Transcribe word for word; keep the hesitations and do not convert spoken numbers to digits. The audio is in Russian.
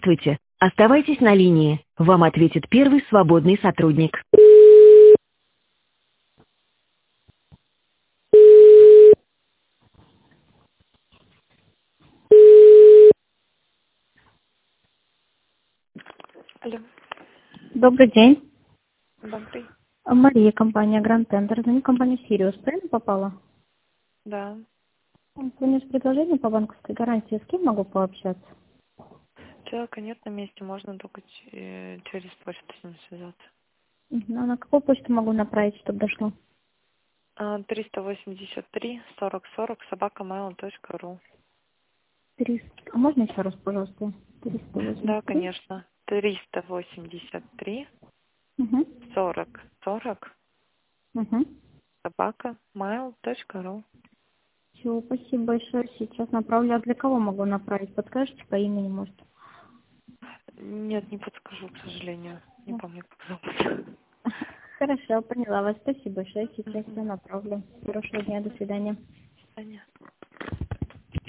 Здравствуйте. Оставайтесь на линии. Вам ответит первый свободный сотрудник. Алло, Добрый день. добрый. Мария, компания Grand Tender. Звоню компанию Sirius. Правильно попала? Да. Звоню с предложением по банковской гарантии. С кем могу пообщаться? Человека нет на месте, можно только ч- э, через почту с ним связаться. Мгм. А на какую почту могу направить, чтобы дошло? А, триста восемьдесят три сорок сорок собака mail точка ру. триста. А можно еще раз, пожалуйста? триста Да, восемьдесят три. конечно. триста восемьдесят три Угу. сорок сорок Угу. собака mail точка ру. Все, спасибо большое. Сейчас направлю. А для кого могу направить? Подскажете по имени, может? Нет, не подскажу, к сожалению. Не Да. помню, как зовут. Хорошо, поняла вас. Спасибо большое. Сейчас Мгм. все направлю. Хорошего дня. До свидания. Понятно.